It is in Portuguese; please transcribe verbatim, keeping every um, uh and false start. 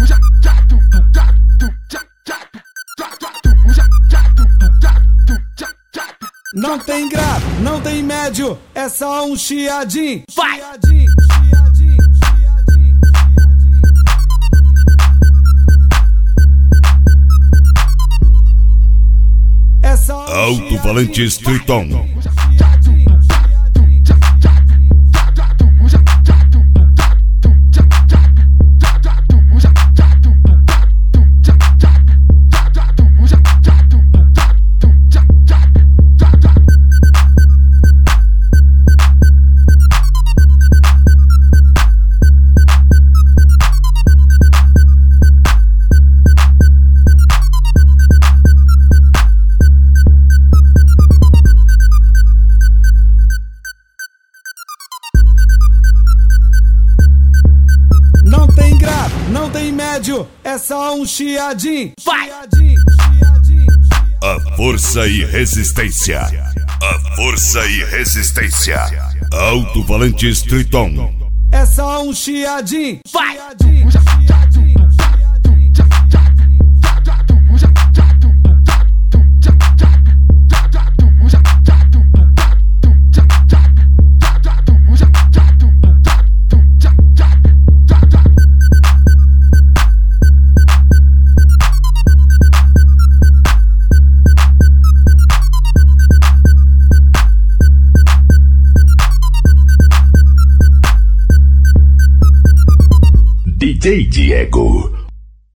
Não tem grave, não tem médio, é só um chiadinho. Vai! É só um Alto Valente Streeton. Não tem grave, não tem médio, é só um chiadinho. Vai! A força e resistência. A força e resistência. Alto Valente Streeton. É só um chiadinho. Vai! D J Diego.